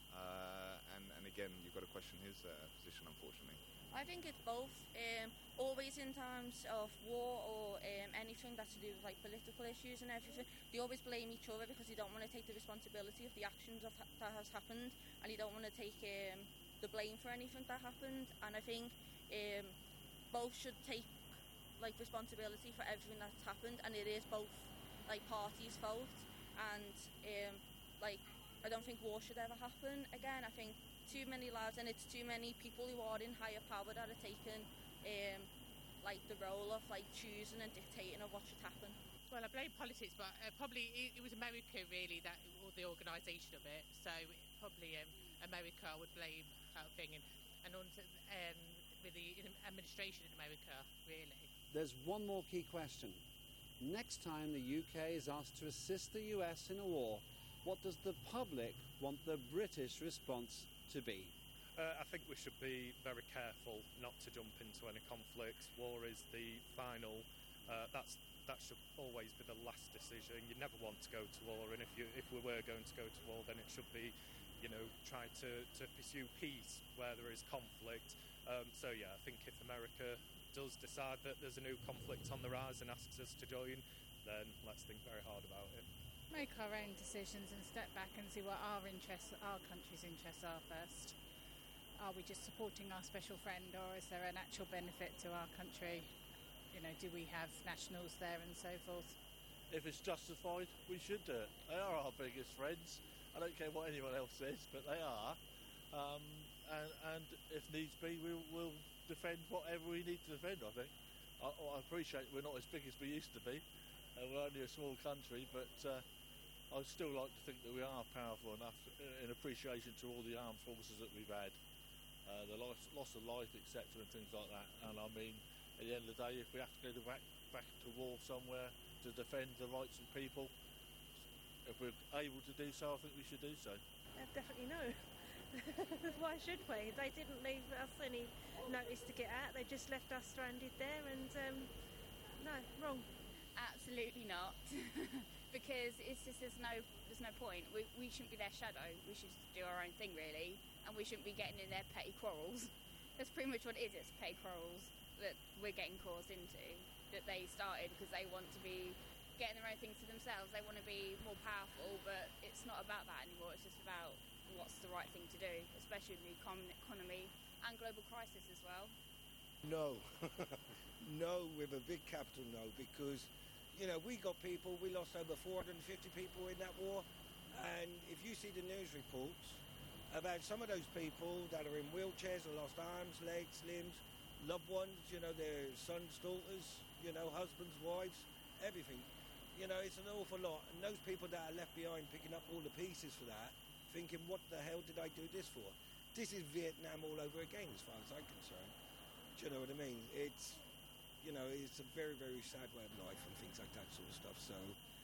Uh, and, and again, you've got to question his uh, position, unfortunately. I think it's both. Um, always in times of war or um, anything that's to do with like political issues and everything, they always blame each other because they don't want to take the responsibility of the actions of ha- that has happened, and they don't want to take um, the blame for anything that happened. And I think um, both should take like responsibility for everything that's happened, and it is both like parties' fault. And um, like I don't think war should ever happen again. I think too many lives, and it's too many people who are in higher power that are taking um, like the role of like choosing and dictating of what should happen. Well, I blame politics, but uh, probably it, it was America really that, or the organisation of it. So probably um, America I would blame that thing, and and also, um, with the administration in America really. There's one more key question. Next time the U K is asked to assist the U S in a war, what does the public want the British response to be? Uh, I think we should be very careful not to jump into any conflicts. War is the final. Uh, that's that should always be the last decision. You never want to go to war, and if you if we were going to go to war, then it should be, you know, try to, to pursue peace where there is conflict. Um, so yeah, I think if America does decide that there's a new conflict on the rise and asks us to join, then let's think very hard about it. Make our own decisions and step back and see what our interests, our country's interests are first. Are we just supporting our special friend, or is there an actual benefit to our country? You know, do we have nationals there and so forth? If it's justified, we should do it. They are our biggest friends. I don't care what anyone else says, but they are. Um, and, and if needs be, we'll, we'll defend whatever we need to defend, I think. I, I appreciate we're not as big as we used to be. Uh, we're only a small country, but uh, I'd still like to think that we are powerful enough in appreciation to all the armed forces that we've had. Uh, the loss, loss of life, et cetera, and things like that. And I mean, at the end of the day, if we have to go to back, back to war somewhere to defend the rights of people, if we're able to do so, I think we should do so. Uh, definitely no. Why should we? They didn't leave us any notice to get out. They just left us stranded there, and um, no, wrong. Absolutely not. Because it's just there's no there's no point. We we shouldn't be their shadow. We should do our own thing really, and we shouldn't be getting in their petty quarrels. That's pretty much what it is. It's petty quarrels that we're getting caused into, that they started because they want to be getting their own things to themselves. They want to be more powerful, but it's not about that anymore. It's just about what's the right thing to do, especially with the econ- economy and global crisis as well. No. No, with a big capital no, because, you know, we got people, we lost over four hundred fifty people in that war, and if you see the news reports about some of those people that are in wheelchairs and lost arms, legs, limbs, loved ones, you know, their sons, daughters, you know, husbands, wives, everything. You know, it's an awful lot. And those people that are left behind picking up all the pieces for that, thinking, what the hell did I do this for? This is Vietnam all over again, as far as I'm concerned. Do you know what I mean? It's, you know, it's a very, very sad way of life and things like that sort of stuff. So,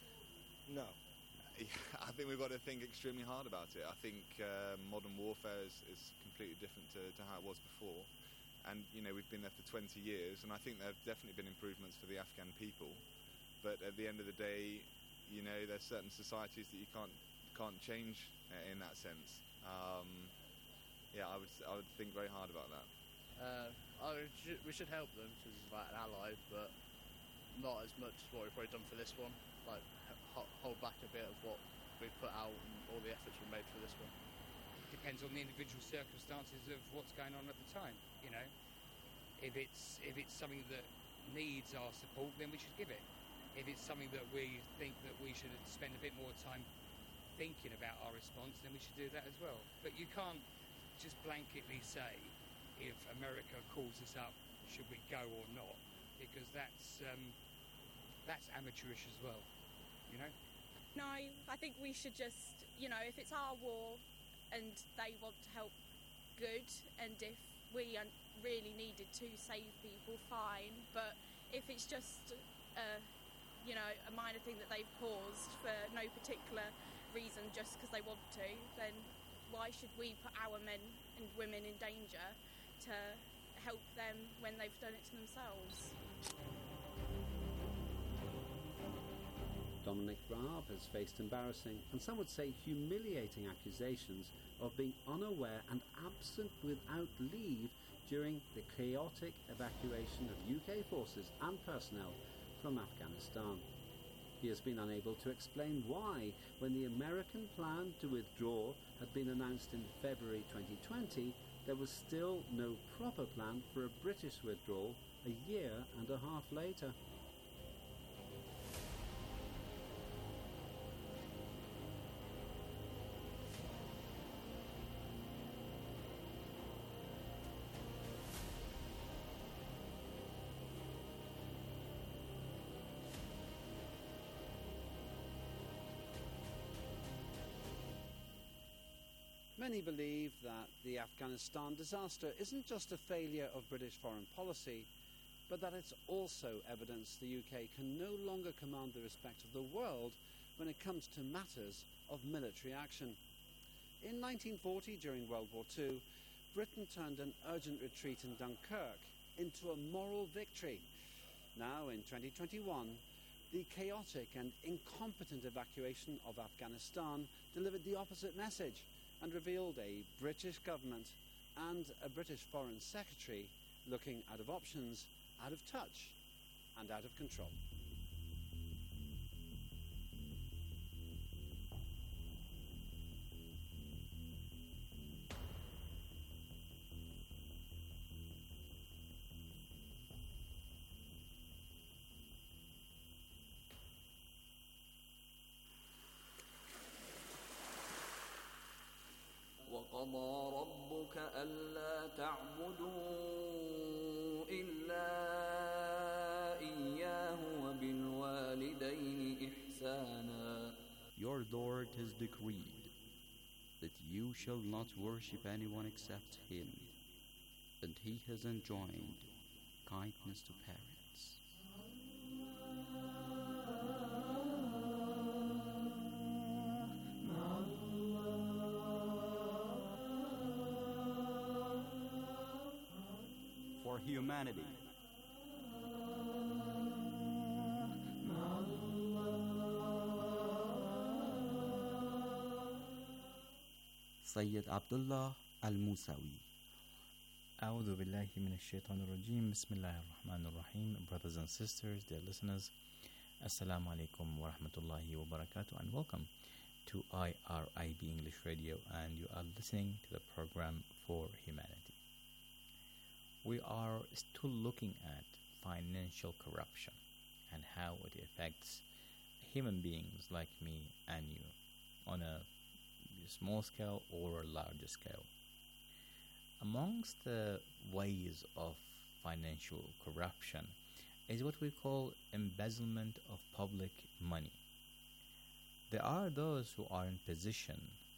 no. Yeah, I think we've got to think extremely hard about it. I think uh, modern warfare is, is completely different to, to how it was before. And, you know, we've been there for twenty years, and I think there have definitely been improvements for the Afghan people. But at the end of the day, you know, there's certain societies that you can't can't change in that sense. Um, yeah, I would I would think very hard about that. Uh, I should, we should help them because it's like an ally, but not as much as what we've probably done for this one. Like, ho- hold back a bit of what we've put out and all the efforts we've made for this one. Depends on the individual circumstances of what's going on at the time. You know, if it's if it's something that needs our support, then we should give it. If it's something that we think that we should spend a bit more time thinking about our response, then we should do that as well. But you can't just blanketly say, if America calls us up, should we go or not? Because that's um, that's amateurish as well, you know? No, I think we should just, you know, if it's our war and they want to help, good, and if we really needed to save people, fine. But if it's just, uh, you know, a minor thing that they've caused for no particular reason, just because they want to, then why should we put our men and women in danger to help them when they've done it to themselves? Dominic Raab has faced embarrassing, and some would say humiliating, accusations of being unaware and absent without leave during the chaotic evacuation of U K forces and personnel from Afghanistan. He has been unable to explain why, when the American plan to withdraw had been announced in February twenty twenty, there was still no proper plan for a British withdrawal a year and a half later. Many believe that the Afghanistan disaster isn't just a failure of British foreign policy, but that it's also evidence the U K can no longer command the respect of the world when it comes to matters of military action. In nineteen forty, during World War Two, Britain turned an urgent retreat in Dunkirk into a moral victory. Now, in twenty twenty-one, the chaotic and incompetent evacuation of Afghanistan delivered the opposite message and revealed a British government and a British Foreign Secretary looking out of options, out of touch, and out of control. وقضى ربك ألا تعبدوا إلا إياه وبالوالدين إحسانا. Your Lord has decreed that you shall not worship anyone except Him, and He has enjoined kindness to parents. for humanity. Sayyid Abdullah Al-Musawi. أعوذ بالله من الشيطان الرجيم بسم الله الرحمن الرحيم. Brothers and sisters, dear listeners, Assalamu alaikum wa rahmatullahi wa barakatuh, and welcome to I R I B English Radio, and you are listening to the program For Humanity. We are still looking at financial corruption and how it affects human beings like me and you on a small scale or a larger scale. Amongst the ways of financial corruption is what we call embezzlement of public money. There are those who are in position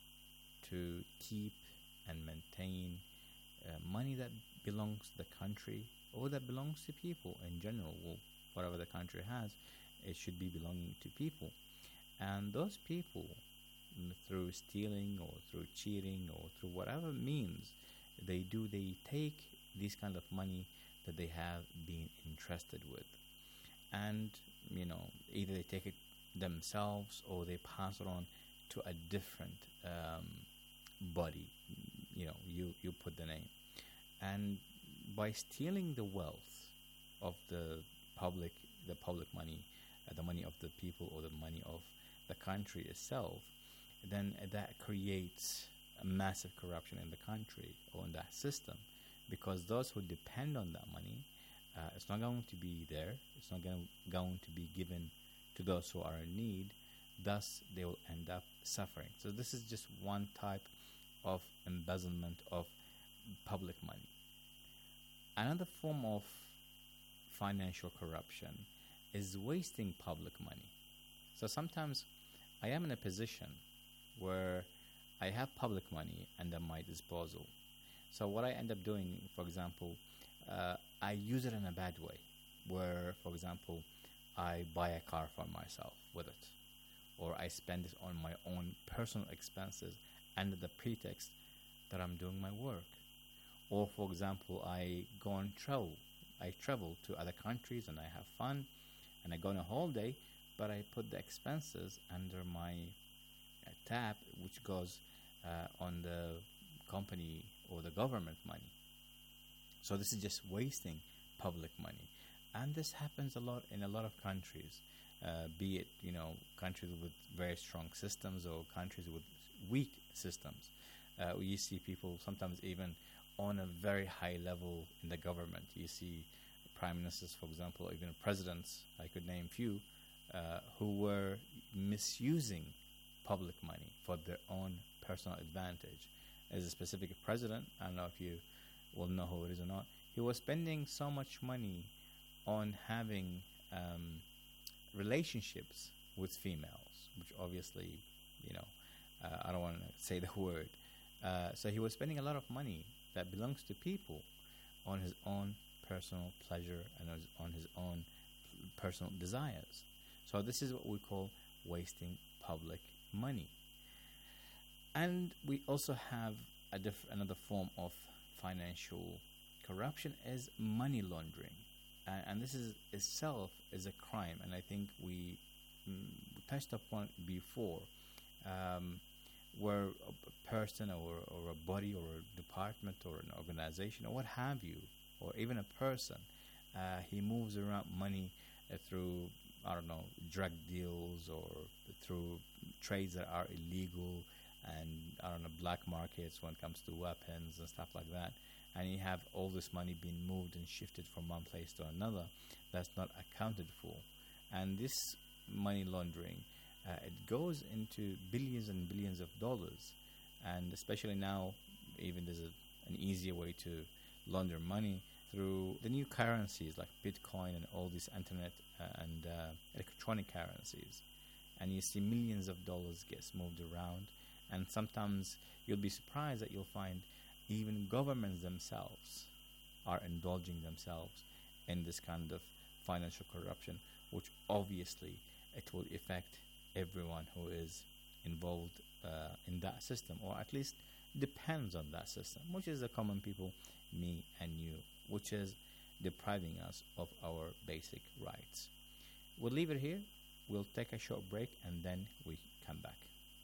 to keep and maintain uh, money that belongs to the country or that belongs to people in general. Well, whatever the country has, it should be belonging to people. And those people, through stealing or through cheating or through whatever means they do, they take this kind of money that they have been entrusted with, and you know, either they take it themselves or they pass it on to a different um, body. You know, you you put the name, and by stealing the wealth of the public, the public money, uh, the money of the people or the money of the country itself, then that creates a massive corruption in the country or in that system, because those who depend on that money, uh, it's not going to be there, it's not going, going to be given to those who are in need, thus they will end up suffering. So this is just one type of embezzlement of public money. Another form of financial corruption is wasting public money. So sometimes I am in a position where I have public money under my disposal. So what I end up doing, for example, uh, I use it in a bad way, where, for example, I buy a car for myself with it, or I spend it on my own personal expenses under the pretext that I'm doing my work. Or, for example, I go on travel. I travel to other countries and I have fun, and I go on a holiday, but I put the expenses under my uh, tab, which goes uh, on the company or the government money. So this is just wasting public money, and this happens a lot in a lot of countries, uh, be it, you know, countries with very strong systems or countries with weak systems. Uh, you see people sometimes even on a very high level in the government. You see prime ministers, for example, or even presidents, I could name few, uh, who were misusing public money for their own personal advantage. As a specific president, I don't know if you will know who it is or not, he was spending so much money on having um, relationships with females, which obviously, you know, uh, I don't want to say the word. Uh, so he was spending a lot of money that belongs to people on his own personal pleasure and his, on his own p- personal desires. So this is what we call wasting public money. And we also have a diff- another form of financial corruption is money laundering. Uh, and this is itself is a crime, and I think we mm, touched upon it before, um, where a person or, or a body or a department or an organization or what have you, or even a person, uh, he moves around money uh, through, I don't know, drug deals or through trades that are illegal, and I don't know, black markets when it comes to weapons and stuff like that. And you have all this money being moved and shifted from one place to another that's not accounted for. And this money laundering, uh, it goes into billions and billions of dollars. And especially now, even there's a, an easier way to launder money through the new currencies like Bitcoin and all these internet uh, and uh, electronic currencies. And you see millions of dollars gets moved around. And sometimes you'll be surprised that you'll find even governments themselves are indulging themselves in this kind of financial corruption, which obviously it will affect everyone who is involved uh, in that system, or at least depends on that system, which is the common people, me and you, which is depriving us of our basic rights. We'll leave it here. We'll take a short break and then we come back.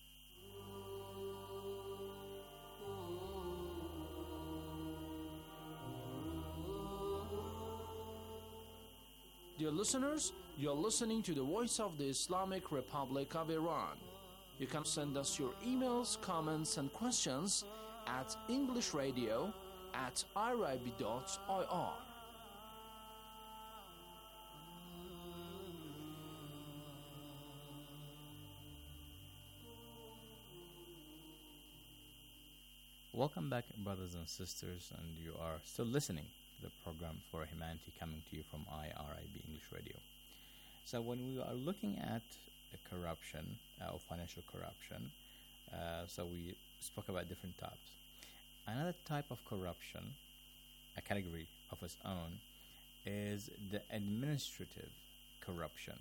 Dear listeners, you're listening to the Voice of the Islamic Republic of Iran. You can send us your emails, comments, and questions at englishradio at irib dot I R. Welcome back, brothers and sisters, and you are still listening to the program For Humanity, coming to you from I R I B English Radio. So when we are looking at uh, corruption, uh, or financial corruption, uh, so we spoke about different types. Another type of corruption, a category of its own, is the administrative corruption.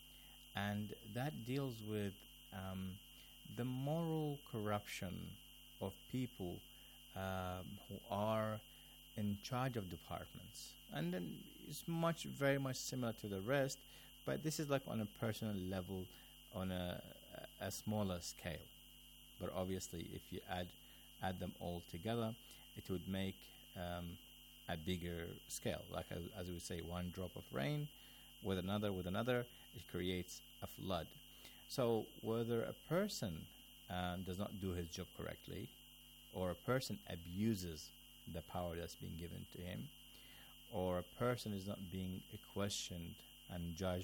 And that deals with um, the moral corruption of people um, who are in charge of departments. And then it's much, very much similar to the rest, but this is like on a personal level, on a, a smaller scale. But obviously, if you add add them all together, it would make um, a bigger scale. Like as, as we say, one drop of rain with another, with another, it creates a flood. So whether a person um, does not do his job correctly, or a person abuses the power that's being given to him, or a person is not being questioned and judged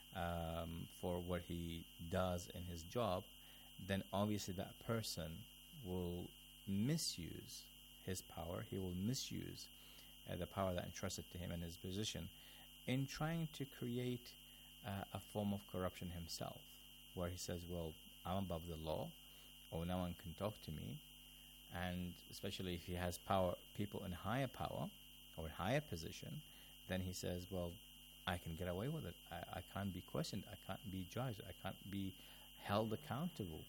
um, for what he does in his job, then obviously that person will misuse his power. He will misuse uh, the power that entrusted to him in his position in trying to create uh, a form of corruption himself, where he says, well, I'm above the law, or no one can talk to me. And especially if he has power, people in higher power or in higher position, then he says, well, I can get away with it. I, I can't be questioned. I can't be judged. I can't be held accountable.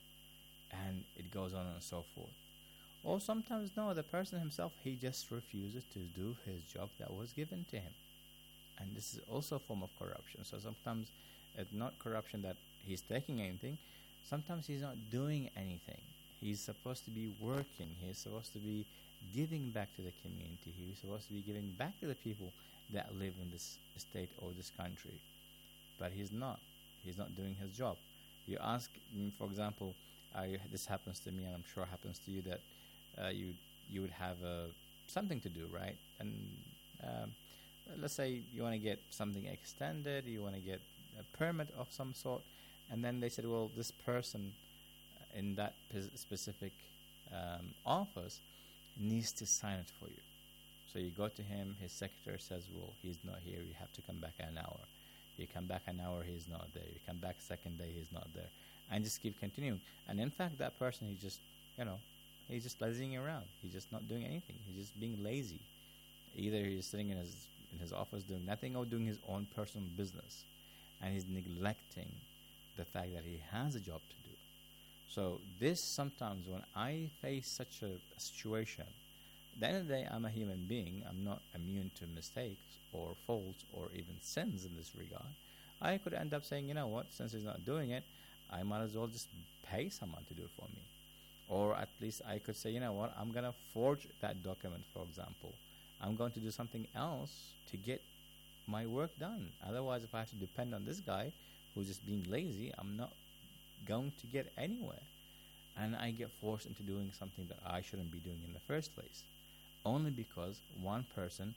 And it goes on and so forth. Or sometimes, no, the person himself, he just refuses to do his job that was given to him. And this is also a form of corruption. So sometimes it's not corruption that he's taking anything. Sometimes he's not doing anything. He's supposed to be working. He's supposed to be giving back to the community. He's supposed to be giving back to the people that live in this state or this country. But he's not. He's not doing his job. You ask, mm, for example, uh, this happens to me, and I'm sure happens to you, that uh, you you would have uh, something to do, right? And um, let's say you want to get something extended, you want to get a permit of some sort, and then they said, well, this person in that specific um, office needs to sign it for you. So you go to him, his secretary says, well, he's not here, you have to come back an hour. You come back an hour, he's not there. You come back second day, he's not there. And just keep continuing. And in fact, that person, he's just, you know, he's just lazying around. He's just not doing anything. He's just being lazy. Either he's sitting in his in his office doing nothing, or doing his own personal business. And he's neglecting the fact that he has a job to do. So this sometimes, when I face such a, a situation, at the end of the day, I'm a human being. I'm not immune to mistakes or faults or even sins in this regard. I could end up saying, you know what, since he's not doing it, I might as well just pay someone to do it for me. Or at least I could say, you know what, I'm going to forge that document, for example. I'm going to do something else to get my work done. Otherwise, if I have to depend on this guy who's just being lazy, I'm not going to get anywhere. And I get forced into doing something that I shouldn't be doing in the first place, only because one person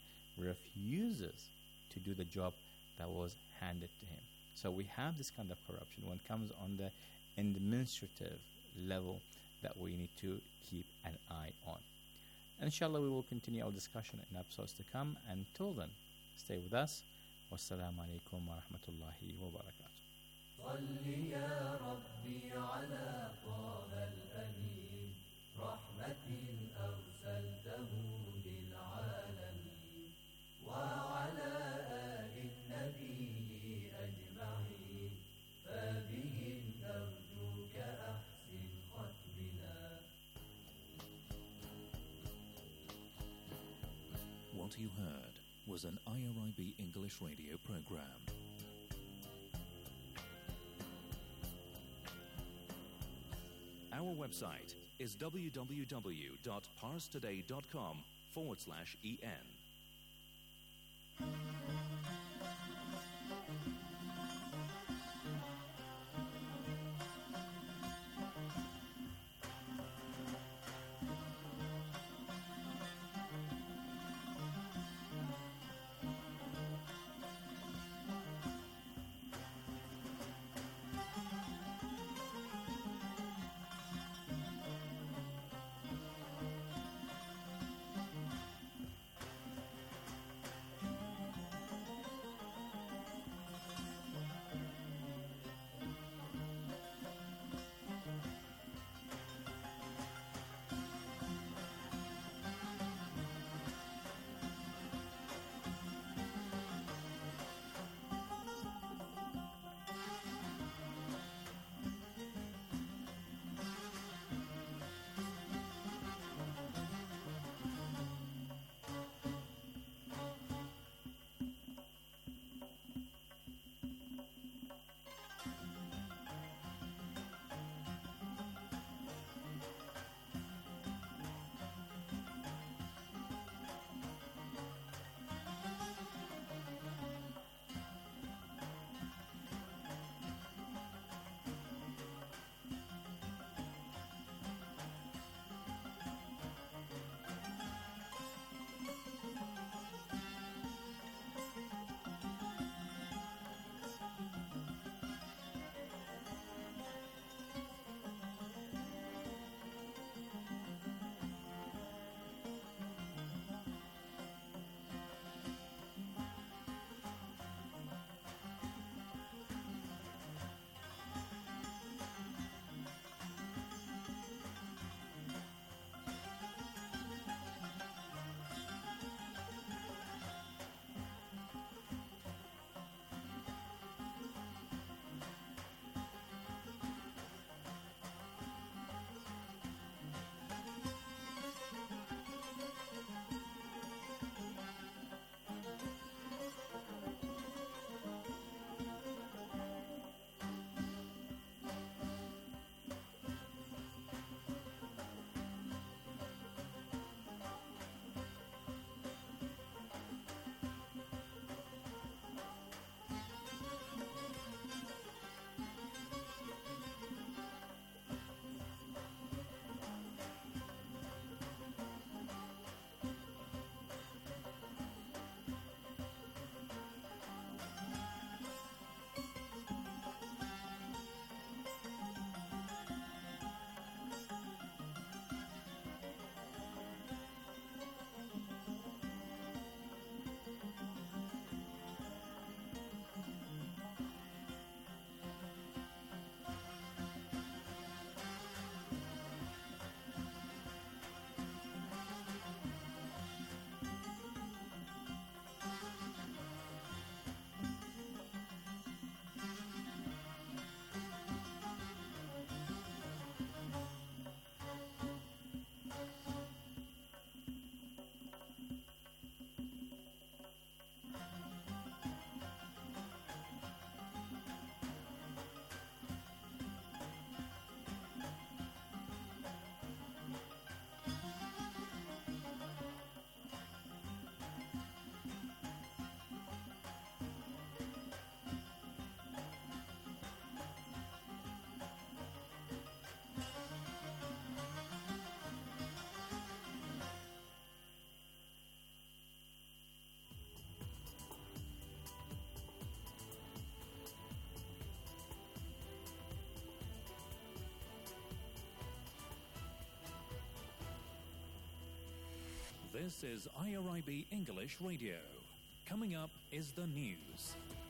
refuses to do the job that was handed to him. So we have this kind of corruption when it comes on the administrative level that we need to keep an eye on. Inshallah, we will continue our discussion in episodes to come. Until then, stay with us. Wassalamu alaikum wa rahmatullahi wa barakatuh. صل يا ربي على طه الأمين رحمة أرسلته للعالمين وعلى آل النبي أجمعين فبهم نرجوك أحسن ختمنا. What you heard was an I R I B English radio program. Our website is www.parstoday.com forward slash en. This is I R I B English Radio. Coming up is the news.